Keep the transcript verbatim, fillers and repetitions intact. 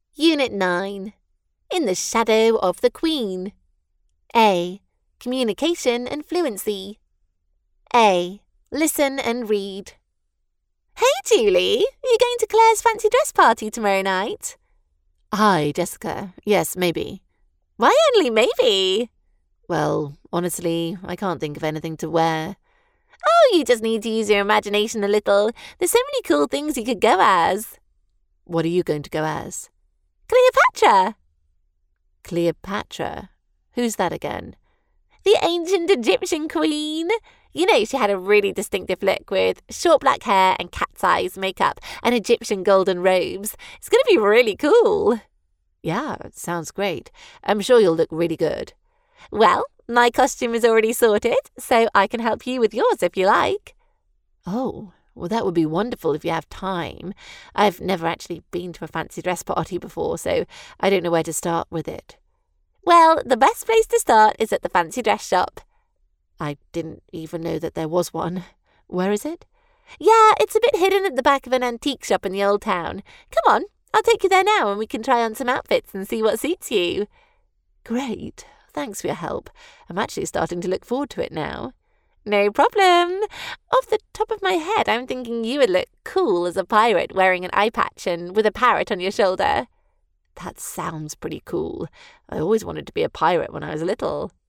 Unit nine. In the Shadow of the Queen. A. Communication and fluency. A. Listen and read. Hey, Julie, are you going to Claire's fancy dress party tomorrow night? Hi, Jessica. Yes, maybe. Why only maybe? Well, honestly, I can't think of anything to wear. Oh, you just need to use your imagination a little. There's so many cool things you could go as. What are you going to go as? Cleopatra. Cleopatra? Who's that again? The ancient Egyptian queen. You know, she had a really distinctive look with short black hair and cat's eyes makeup and Egyptian golden robes. It's going to be really cool. Yeah, it sounds great. I'm sure you'll look really good. Well, my costume is already sorted, so I can help you with yours if you like. Oh, well, that would be wonderful if you have time. I've never actually been to a fancy dress party before, so I don't know where to start with it. Well, the best place to start is at the fancy dress shop. I didn't even know that there was one. Where is it? Yeah, it's a bit hidden at the back of an antique shop in the old town. Come on, I'll take you there now and we can try on some outfits and see what suits you. Great. Thanks for your help. I'm actually starting to look forward to it now. No problem. Off the top of my head, I'm thinking you would look cool as a pirate wearing an eye patch and with a parrot on your shoulder. That sounds pretty cool. I always wanted to be a pirate when I was little.